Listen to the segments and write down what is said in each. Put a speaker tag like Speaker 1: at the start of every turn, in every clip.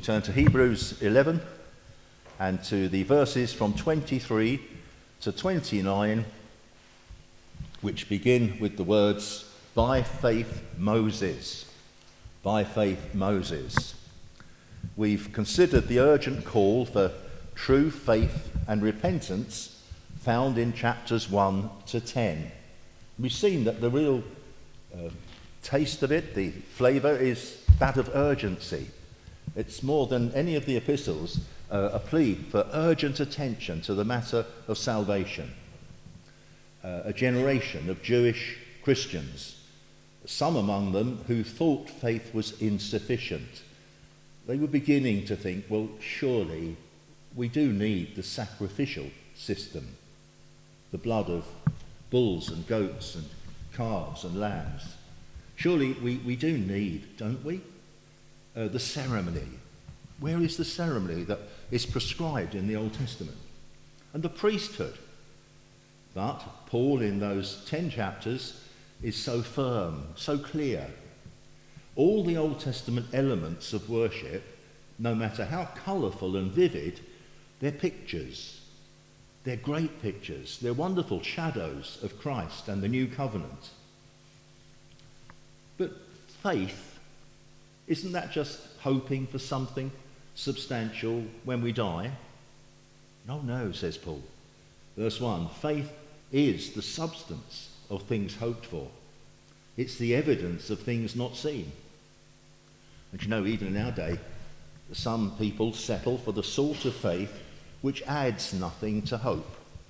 Speaker 1: turn to Hebrews 11 and to the verses from 23 to 29, which begin with the words, "By faith Moses." By faith Moses. We've considered the urgent call for true faith and repentance found in chapters 1 to 10. We've seen that the real taste of it, the flavour, is that of urgency. It's more than any of the epistles a plea for urgent attention to the matter of salvation. A generation of Jewish Christians, some among them who thought faith was insufficient. They were beginning to think, well, surely we do need the sacrificial system, the blood of bulls and goats and calves and lambs. Surely we do need, don't we, the ceremony. Where is the ceremony that is prescribed in the Old Testament? And the priesthood. But Paul, in those 10 chapters, is so firm, so clear. All the Old Testament elements of worship, no matter how colourful and vivid, they're pictures. They're great pictures. They're wonderful shadows of Christ and the new covenant. But faith, isn't that just hoping for something substantial when we die? No, says Paul. Verse 1, faith is the substance of things hoped for. It's the evidence of things not seen. And you know, even in our day, some people settle for the sort of faith which adds nothing to hope.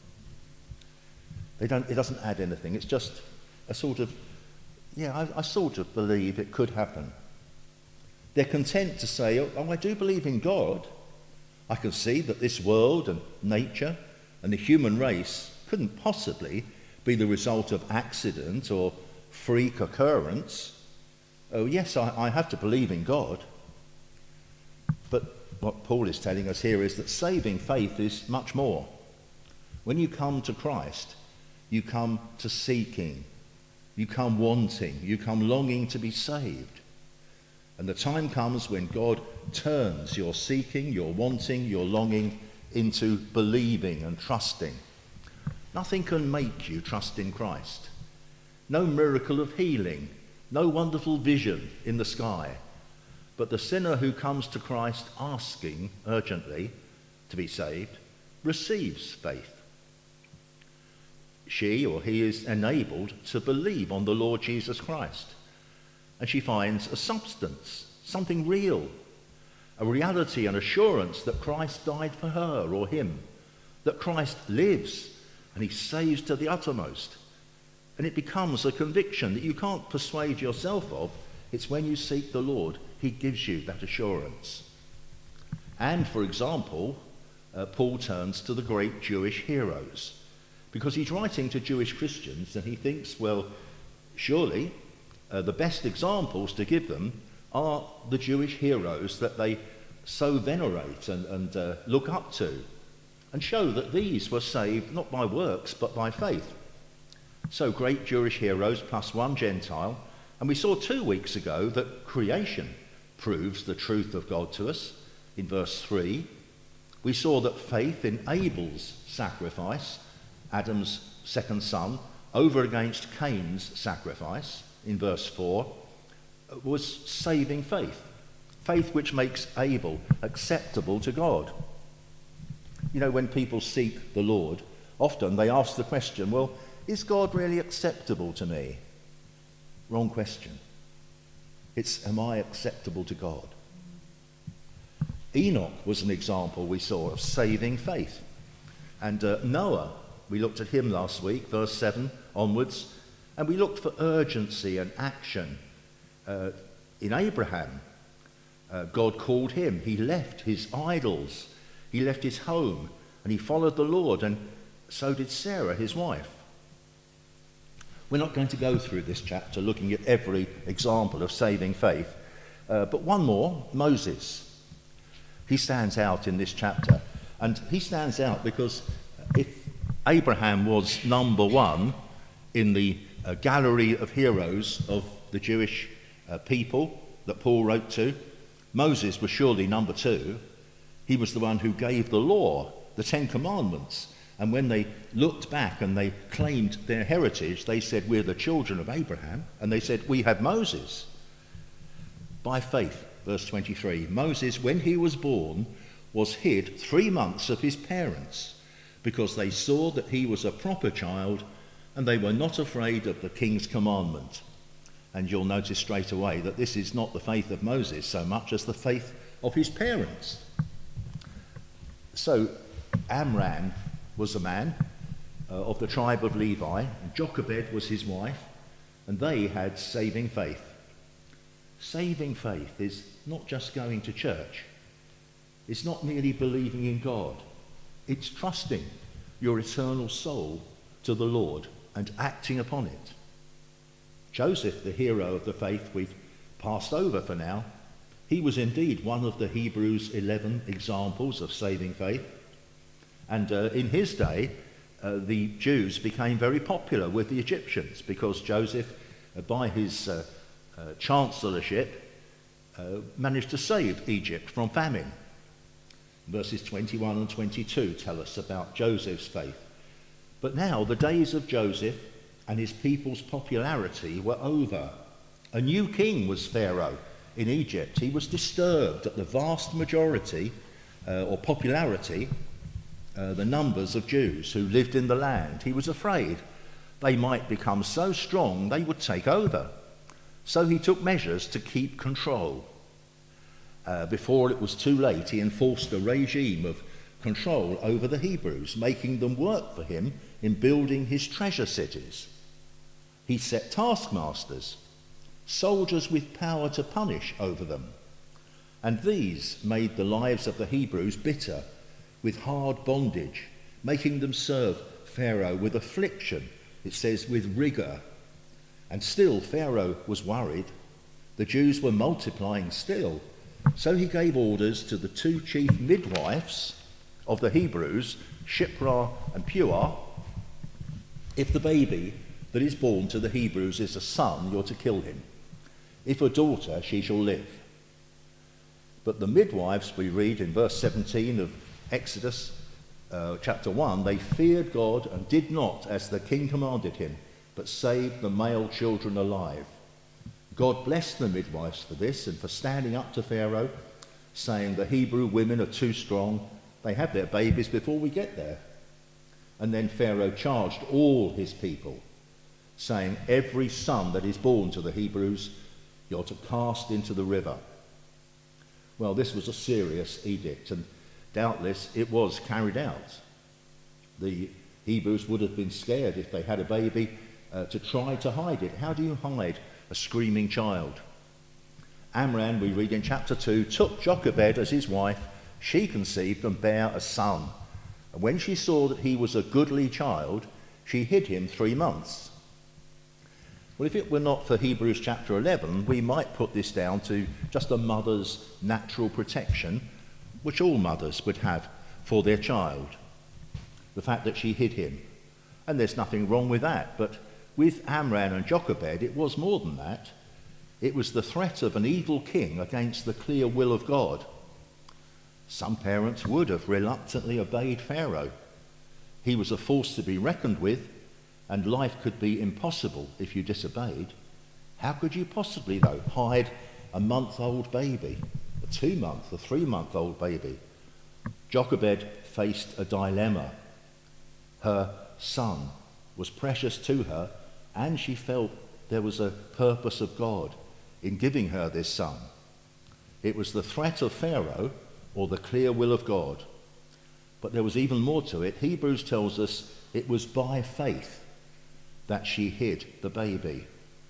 Speaker 1: It doesn't add anything. It's just a sort of, I sort of believe it could happen. They're content to say, oh, I do believe in God. I can see that this world and nature and the human race couldn't possibly be the result of accident or freak occurrence. Oh, yes, I have to believe in God. But what Paul is telling us here is that saving faith is much more. When you come to Christ, you come to seeking, you come wanting, you come longing to be saved. And the time comes when God turns your seeking, your wanting, your longing into believing and trusting. Nothing can make you trust in Christ. No miracle of healing, no wonderful vision in the sky. But the sinner who comes to Christ asking urgently to be saved receives faith. She or he is enabled to believe on the Lord Jesus Christ. And she finds a substance, something real, a reality and assurance that Christ died for her or him, that Christ lives and he saves to the uttermost. And it becomes a conviction that you can't persuade yourself of. It's when you seek the Lord, he gives you that assurance. And, for example, Paul turns to the great Jewish heroes, because he's writing to Jewish Christians and he thinks, well, surely the best examples to give them are the Jewish heroes that they so venerate and look up to, and show that these were saved not by works but by faith. So great Jewish heroes plus one Gentile, and we saw 2 weeks ago that creation proves the truth of God to us in verse 3. We saw that faith enables sacrifice, Adam's second son, over against Cain's sacrifice in verse 4, was saving faith. Faith which makes Abel acceptable to God. You know, when people seek the Lord, often they ask the question, well, is God really acceptable to me? Wrong question. It's, am I acceptable to God? Enoch was an example we saw of saving faith. And Noah, we looked at him last week, verse 7 onwards, and we looked for urgency and action. In Abraham, God called him. He left his idols. He left his home and he followed the Lord, and so did Sarah, his wife. We're not going to go through this chapter looking at every example of saving faith, but one more, Moses. He stands out in this chapter, and he stands out because if Abraham was number one in the gallery of heroes of the Jewish people that Paul wrote to, Moses was surely number two. He was the one who gave the law, the Ten Commandments. And when they looked back and they claimed their heritage, they said, we're the children of Abraham. And they said, we have Moses. By faith, verse 23, Moses, when he was born, was hid 3 months of his parents, because they saw that he was a proper child, and they were not afraid of the king's commandment. And you'll notice straight away that this is not the faith of Moses so much as the faith of his parents. So Amram was a man of the tribe of Levi, and Jochebed was his wife, and they had saving faith. Saving faith is not just going to church. It's not merely believing in God. It's trusting your eternal soul to the Lord and acting upon it. Joseph, the hero of the faith we've passed over for now, he was indeed one of the Hebrews 11 examples of saving faith. And in his day, the Jews became very popular with the Egyptians because Joseph, by his chancellorship, managed to save Egypt from famine. Verses 21 and 22 tell us about Joseph's faith. But now the days of Joseph and his people's popularity were over. A new king was Pharaoh in Egypt. He was disturbed at the vast majority or popularity, the numbers of Jews who lived in the land. He was afraid they might become so strong they would take over. So he took measures to keep control. Before it was too late, he enforced a regime of control over the Hebrews, making them work for him in building his treasure cities. He set taskmasters, soldiers with power to punish over them. And these made the lives of the Hebrews bitter with hard bondage, making them serve Pharaoh with affliction, it says with rigour. And still Pharaoh was worried. The Jews were multiplying still. So he gave orders to the two chief midwives of the Hebrews, Shiphrah and Puah, if the baby that is born to the Hebrews is a son, you're to kill him. If a daughter, she shall live. But the midwives, we read in verse 17 of Exodus chapter 1, they feared God and did not as the king commanded him, but saved the male children alive. God blessed the midwives for this and for standing up to Pharaoh, saying the Hebrew women are too strong. They have their babies before we get there. And then Pharaoh charged all his people, saying, every son that is born to the Hebrews, you're to cast into the river. Well, this was a serious edict, and doubtless it was carried out. The Hebrews would have been scared if they had a baby to try to hide it. How do you hide a screaming child? Amram, we read in chapter 2, took Jochebed as his wife. She conceived and bare a son. And when she saw that he was a goodly child, she hid him 3 months. Well, if it were not for Hebrews chapter 11, we might put this down to just a mother's natural protection, which all mothers would have for their child. The fact that she hid him. And there's nothing wrong with that. But with Amram and Jochebed, it was more than that. It was the threat of an evil king against the clear will of God. Some parents would have reluctantly obeyed Pharaoh. He was a force to be reckoned with, and life could be impossible if you disobeyed. How could you possibly, though, hide a month-old baby, a 2-month, a 3-month-old baby? Jochebed faced a dilemma. Her son was precious to her, and she felt there was a purpose of God in giving her this son. It was the threat of Pharaoh or the clear will of God. But there was even more to it. Hebrews tells us it was by faith that she hid the baby.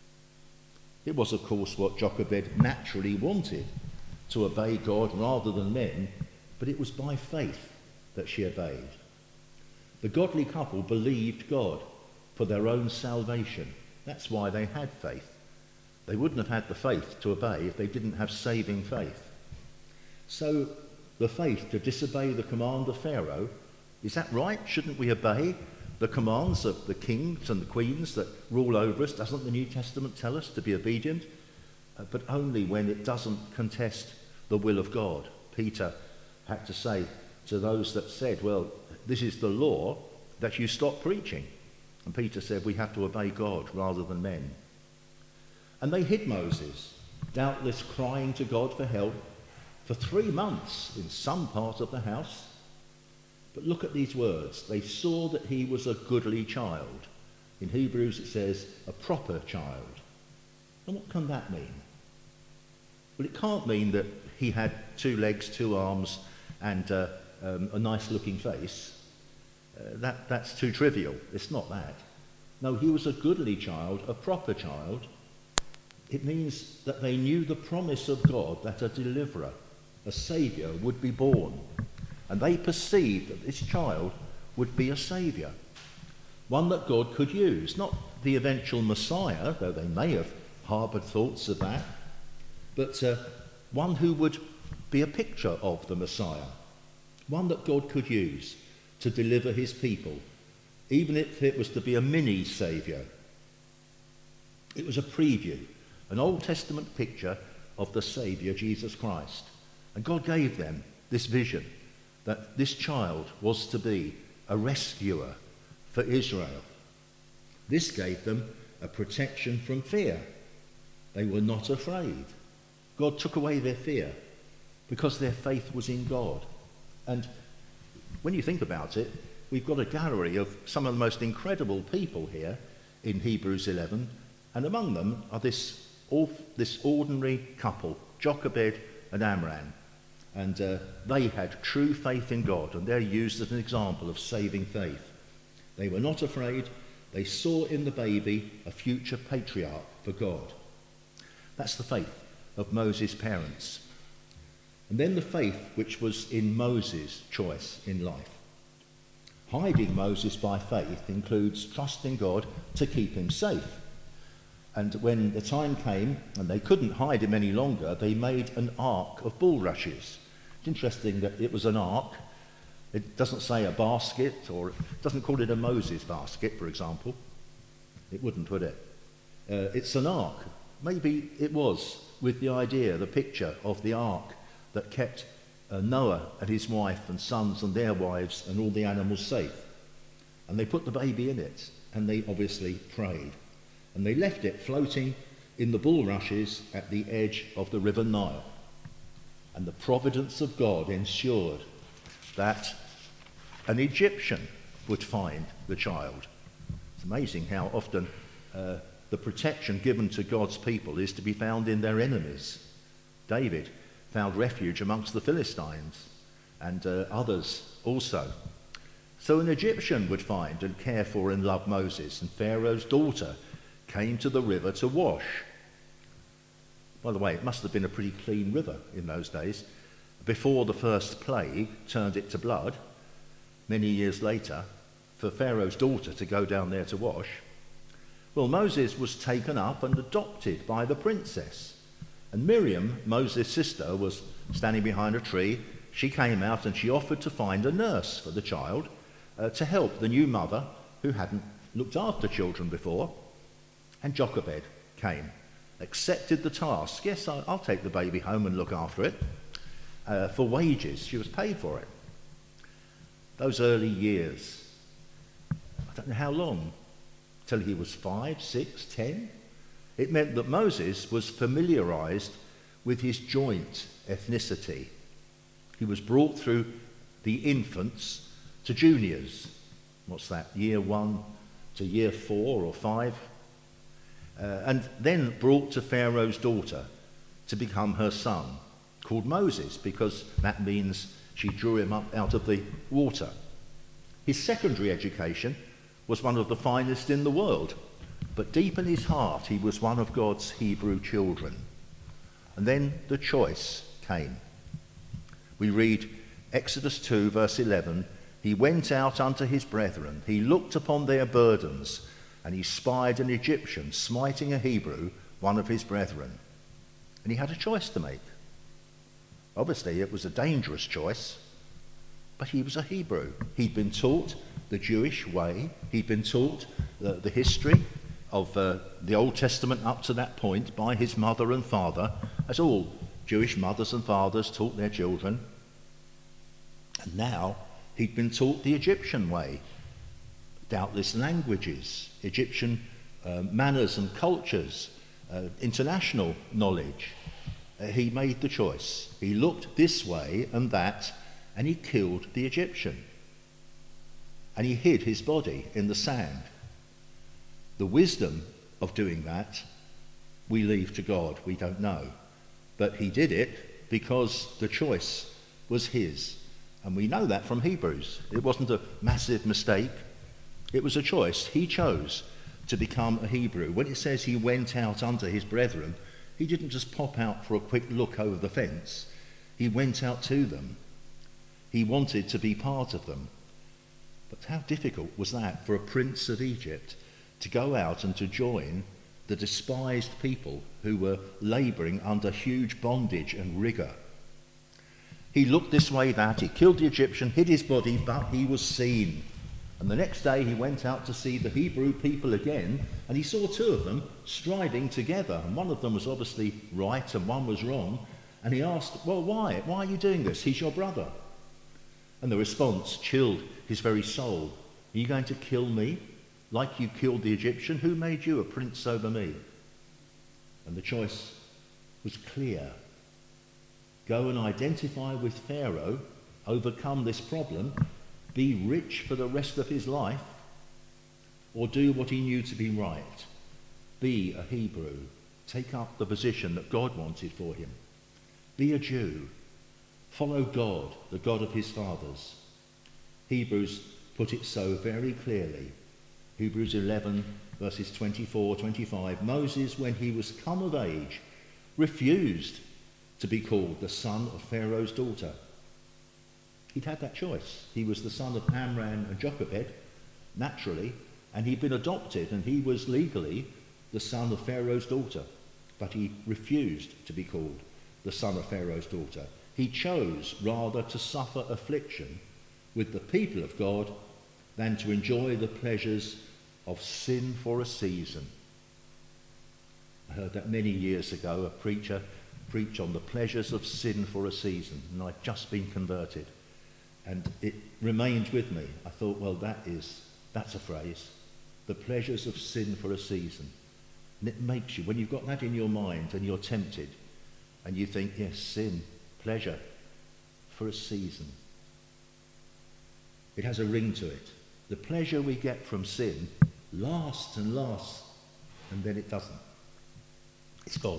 Speaker 1: It was, of course, what Jochebed naturally wanted, to obey God rather than men, but it was by faith that she obeyed. The godly couple believed God for their own salvation. That's why they had faith. They wouldn't have had the faith to obey if they didn't have saving faith. So the faith to disobey the command of Pharaoh, is that right? Shouldn't we obey the commands of the kings and the queens that rule over us? Doesn't the New Testament tell us to be obedient? But only when it doesn't contest the will of God. Peter had to say to those that said, well, this is the law, that you stop preaching. And Peter said, we have to obey God rather than men. And they hid Moses, doubtless crying to God for help, for 3 months in some part of the house. But look at these words. They saw that he was a goodly child. In Hebrews it says, a proper child. And what can that mean? Well, it can't mean that he had 2 legs, 2 arms, and a nice looking face. That's too trivial. It's not that. No, he was a goodly child, a proper child. It means that they knew the promise of God that a deliverer, a saviour, would be born. And they perceived that this child would be a saviour, one that God could use, not the eventual Messiah, though they may have harboured thoughts of that, but one who would be a picture of the Messiah, one that God could use to deliver his people, even if it was to be a mini saviour. It was a preview, an Old Testament picture of the Saviour, Jesus Christ. And God gave them this vision that this child was to be a rescuer for Israel. This gave them a protection from fear. They were not afraid. God took away their fear because their faith was in God. And when you think about it, we've got a gallery of some of the most incredible people here in Hebrews 11, and among them are this ordinary couple, Jochebed and Amram. And they had true faith in God, and they're used as an example of saving faith. They were not afraid. They saw in the baby a future patriarch for God. That's the faith of Moses' parents. And then the faith which was in Moses' choice in life. Hiding Moses by faith includes trusting God to keep him safe. And when the time came and they couldn't hide him any longer, they made an ark of bulrushes. It's interesting that it was an ark. It doesn't say a basket, or it doesn't call it a Moses basket, for example. It wouldn't, would it? It's an ark. Maybe it was with the idea, the picture of the ark that kept Noah and his wife and sons and their wives and all the animals safe. And they put the baby in it, and they obviously prayed. And they left it floating in the bulrushes at the edge of the River Nile. And the providence of God ensured that an Egyptian would find the child. It's amazing how often the protection given to God's people is to be found in their enemies. David found refuge amongst the Philistines, and others also. So an Egyptian would find and care for and love Moses, and Pharaoh's daughter came to the river to wash. By the way, it must have been a pretty clean river in those days. Before the first plague turned it to blood, many years later, for Pharaoh's daughter to go down there to wash, well, Moses was taken up and adopted by the princess. And Miriam, Moses' sister, was standing behind a tree. She came out and she offered to find a nurse for the child to help the new mother who hadn't looked after children before. And Jochebed came, accepted the task. Yes, I'll take the baby home and look after it. For wages, she was paid for it. Those early years, I don't know how long, till he was 5, 6, 10. It meant that Moses was familiarized with his joint ethnicity. He was brought through the infants to juniors. What's that? Year 1 to year 4 or 5. And then brought to Pharaoh's daughter to become her son, called Moses, because that means she drew him up out of the water. His secondary education was one of the finest in the world, but deep in his heart he was one of God's Hebrew children. And then the choice came. We read Exodus 2 verse 11, he went out unto his brethren, he looked upon their burdens, and he spied an Egyptian smiting a Hebrew, one of his brethren. And he had a choice to make. Obviously it was a dangerous choice, but he was a Hebrew. He'd been taught the Jewish way. He'd been taught the history of the Old Testament up to that point by his mother and father, as all Jewish mothers and fathers taught their children. And now he'd been taught the Egyptian way, doubtless languages, Egyptian manners and cultures, international knowledge. He made the choice. He looked this way and that, and he killed the Egyptian. And he hid his body in the sand. The wisdom of doing that, we leave to God. We don't know. But he did it because the choice was his. And we know that from Hebrews. It wasn't a massive mistake. It was a choice. He chose to become a Hebrew. When it says he went out unto his brethren, he didn't just pop out for a quick look over the fence. He went out to them. He wanted to be part of them. But how difficult was that for a prince of Egypt to go out and to join the despised people who were labouring under huge bondage and rigour? He looked this way, that, he killed the Egyptian, hid his body, but he was seen. And the next day he went out to see the Hebrew people again, and he saw two of them striding together. And one of them was obviously right and one was wrong. And he asked, well, why? Why are you doing this? He's your brother. And the response chilled his very soul. Are you going to kill me like you killed the Egyptian? Who made you a prince over me? And the choice was clear. Go and identify with Pharaoh, overcome this problem, be rich for the rest of his life, or do what he knew to be right. Be a Hebrew. Take up the position that God wanted for him. Be a Jew. Follow God, the God of his fathers. Hebrews put it so very clearly. Hebrews 11, verses 24, 25. Moses, when he was come of age, refused to be called the son of Pharaoh's daughter. He'd had that choice. He was the son of Amram and Jochebed, naturally, and he'd been adopted, and he was legally the son of Pharaoh's daughter. But he refused to be called the son of Pharaoh's daughter. He chose rather to suffer affliction with the people of God than to enjoy the pleasures of sin for a season. I heard that many years ago, a preacher preach on the pleasures of sin for a season, and I'd just been converted. And it remained with me. I thought, well, that's a phrase. The pleasures of sin for a season. And it makes you, when you've got that in your mind and you're tempted, and you think, yes, sin, pleasure, for a season. It has a ring to it. The pleasure we get from sin lasts and lasts, and then it doesn't. It's gone.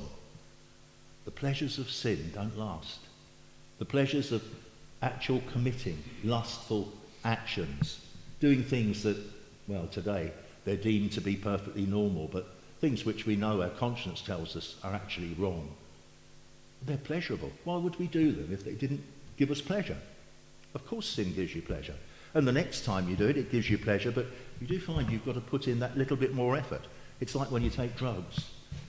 Speaker 1: The pleasures of sin don't last. The pleasures of actual committing lustful actions, doing things that, well, today they're deemed to be perfectly normal, but things which we know our conscience tells us are actually wrong. They're pleasurable. Why would we do them if they didn't give us pleasure? Of course sin gives you pleasure. And the next time you do it, it gives you pleasure, but you do find you've got to put in that little bit more effort. It's like when you take drugs.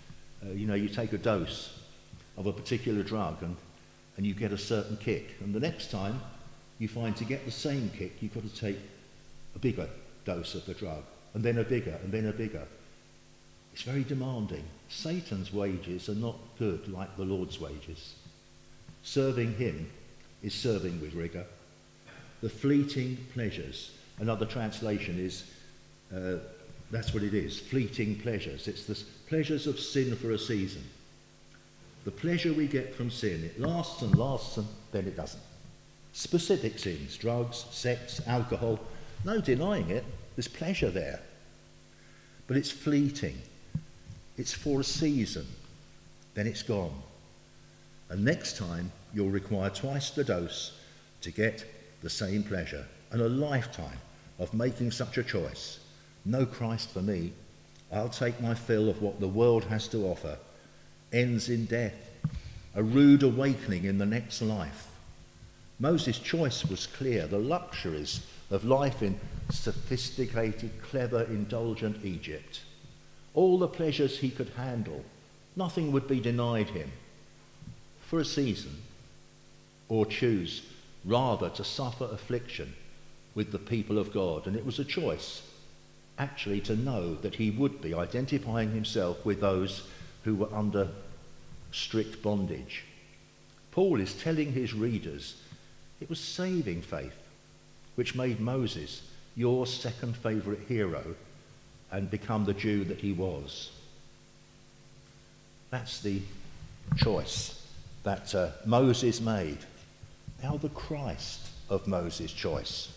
Speaker 1: You take a dose of a particular drug and you get a certain kick. And the next time you find to get the same kick, you've got to take a bigger dose of the drug, and then a bigger, and then a bigger. It's very demanding. Satan's wages are not good like the Lord's wages. Serving him is serving with rigour. The fleeting pleasures, another translation is, that's what it is, fleeting pleasures. It's the pleasures of sin for a season. The pleasure we get from sin, it lasts and lasts and then it doesn't. Specific sins, drugs, sex, alcohol, no denying it, there's pleasure there. But it's fleeting. It's for a season, then it's gone. And next time you'll require twice the dose to get the same pleasure, and a lifetime of making such a choice. No Christ for me. I'll take my fill of what the world has to offer. Ends in death, a rude awakening in the next life. Moses' choice was clear. The luxuries of life in sophisticated, clever, indulgent Egypt. All the pleasures he could handle, nothing would be denied him for a season, or choose rather to suffer affliction with the people of God. And it was a choice, actually, to know that he would be identifying himself with those who were under strict bondage. Paul is telling his readers it was saving faith which made Moses your second favourite hero and become the Jew that he was. That's the choice that Moses made. Now the Christ of Moses' choice.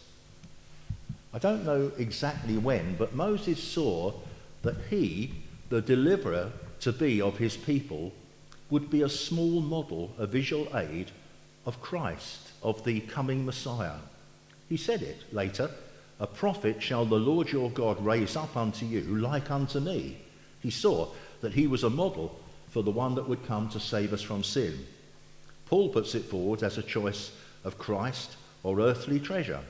Speaker 1: I don't know exactly when, but Moses saw that he, the deliverer to be of his people, would be a small model, a visual aid of Christ, of the coming Messiah. He said it later, "A prophet shall the Lord your God raise up unto you like unto me." He saw that he was a model for the one that would come to save us from sin. Paul puts it forward as a choice of Christ or earthly treasure.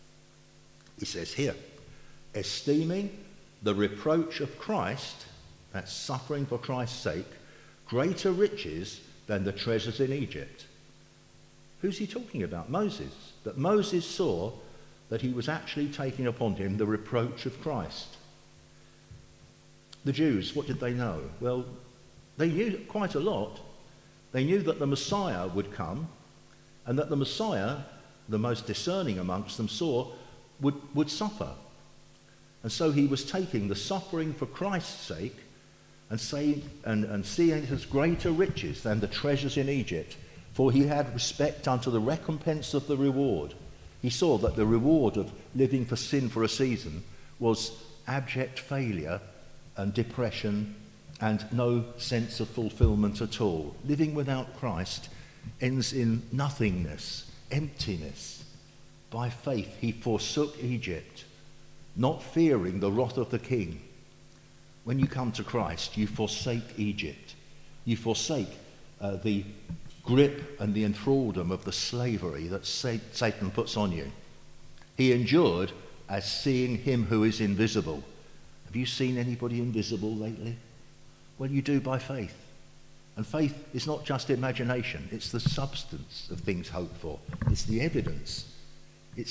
Speaker 1: He says here, esteeming the reproach of Christ, that's suffering for Christ's sake, greater riches than the treasures in Egypt. Who's he talking about? Moses. That Moses saw that he was actually taking upon him the reproach of Christ. The Jews, what did they know? Well, they knew quite a lot. They knew that the Messiah would come, and that the Messiah, the most discerning amongst them, saw would suffer. And so he was taking the suffering for Christ's sake and seeing it as greater riches than the treasures in Egypt, for he had respect unto the recompense of the reward. He saw that the reward of living for sin for a season was abject failure and depression and no sense of fulfillment at all. Living without Christ ends in nothingness, emptiness. By faith he forsook Egypt, not fearing the wrath of the king. When you come to Christ, you forsake Egypt. You forsake the grip and the enthralldom of the slavery that Satan puts on you. He endured as seeing him who is invisible. Have you seen anybody invisible lately? Well, you do by faith. And faith is not just imagination. It's the substance of things hoped for. It's the evidence. It's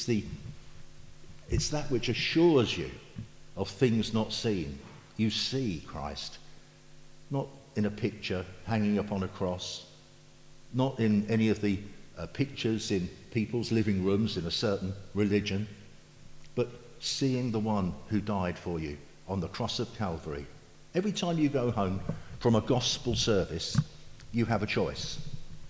Speaker 1: that which assures you of things not seen. You see Christ, not in a picture hanging upon a cross, not in any of the pictures in people's living rooms in a certain religion, but seeing the one who died for you on the cross of Calvary. Every time you go home from a gospel service, you have a choice.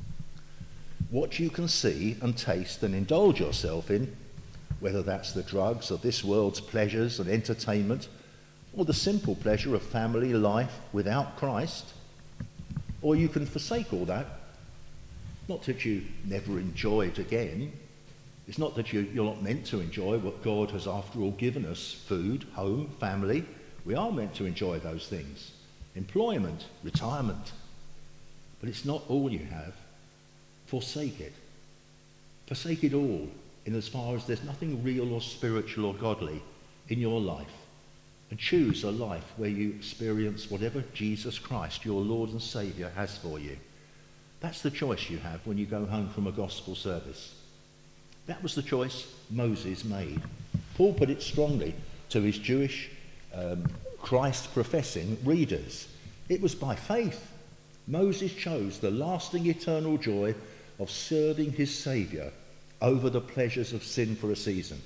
Speaker 1: What you can see and taste and indulge yourself in, whether that's the drugs of this world's pleasures and entertainment, or the simple pleasure of family life without Christ, or you can forsake all that. Not that you never enjoy it again. It's not that you're not meant to enjoy what God has after all given us: food, home, family. We are meant to enjoy those things. Employment, retirement. But it's not all you have. Forsake it. Forsake it all, in as far as there's nothing real or spiritual or godly in your life. And choose a life where you experience whatever Jesus Christ, your Lord and Saviour, has for you. That's the choice you have when you go home from a gospel service. That was the choice Moses made. Paul put it strongly to his Jewish Christ-professing readers. It was by faith. Moses chose the lasting eternal joy of serving his Saviour over the pleasures of sin for a season.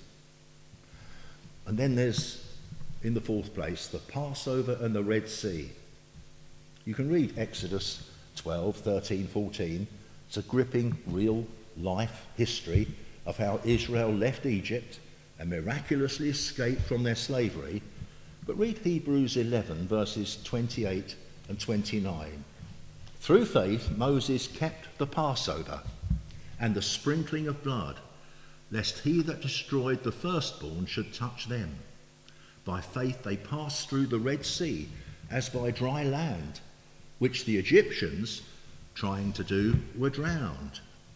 Speaker 1: And then there's, in the fourth place, the Passover and the Red Sea. You can read Exodus 12, 13, 14. It's a gripping, real-life history of how Israel left Egypt and miraculously escaped from their slavery. But read Hebrews 11, verses 28 and 29. Through faith, Moses kept the Passover and the sprinkling of blood, lest he that destroyed the firstborn should touch them. By faith they passed through the Red Sea as by dry land, which the Egyptians, trying to do, were drowned.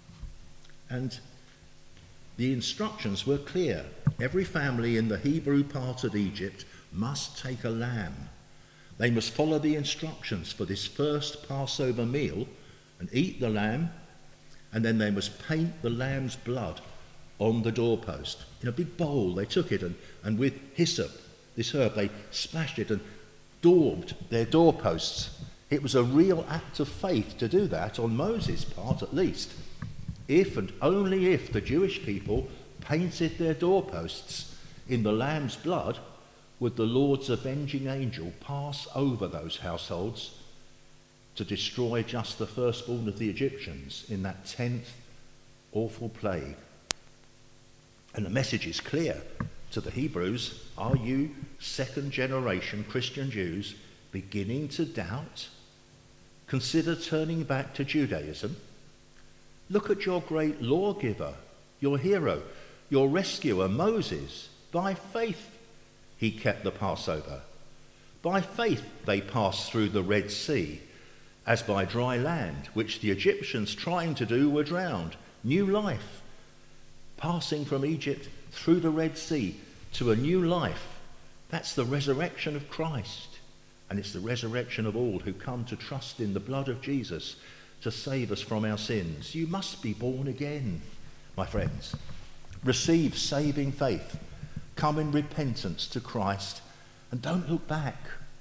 Speaker 1: And the instructions were clear. Every family in the Hebrew part of Egypt must take a lamb. They must follow the instructions for this first Passover meal and eat the lamb, and then they must paint the lamb's blood on the doorpost. In a big bowl, they took it and with hyssop, this herb, they splashed it and daubed their doorposts It was a real act of faith to do that, on Moses' part at least. If and only if the Jewish people painted their doorposts in the lamb's blood, would the Lord's avenging angel pass over those households to destroy just the firstborn of the Egyptians in that 10th awful plague. And the message is clear to the Hebrews. Are you second generation Christian Jews beginning to doubt? Consider turning back to Judaism. Look at your great lawgiver, your hero, your rescuer, Moses. By faith he kept the Passover. By faith they passed through the Red Sea, as by dry land, which the Egyptians trying to do were drowned. New life. Passing from Egypt through the Red Sea to a new life. That's the resurrection of Christ. And it's the resurrection of all who come to trust in the blood of Jesus to save us from our sins. You must be born again, my friends. Receive saving faith. Come in repentance to Christ and don't look back.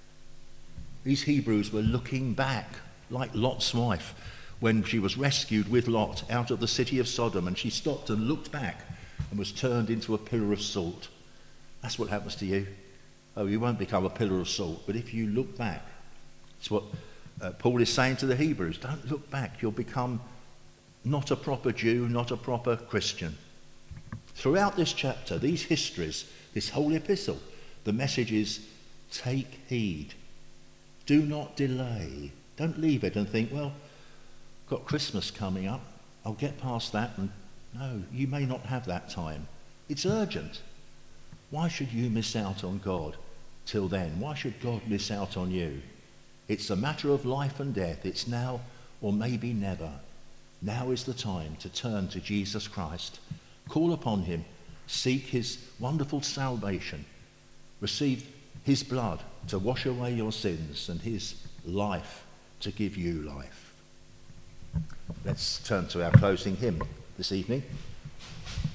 Speaker 1: These Hebrews were looking back, like Lot's wife when she was rescued with Lot out of the city of Sodom, and she stopped and looked back and was turned into a pillar of salt. That's what happens to you. Oh, you won't become a pillar of salt, but if you look back, it's what Paul is saying to the Hebrews. Don't look back. You'll become not a proper Jew, not a proper Christian. Throughout this chapter, these histories, this whole epistle, the message is take heed. Do not delay. Don't leave it and think, well, got Christmas coming up. I'll get past that. And no, you may not have that time. It's urgent. Why should you miss out on God till then? Why should God miss out on you? It's a matter of life and death. It's now or maybe never. Now is the time to turn to Jesus Christ. Call upon him. Seek his wonderful salvation. Receive his blood to wash away your sins and his life to give you life. Let's turn to our closing hymn this evening.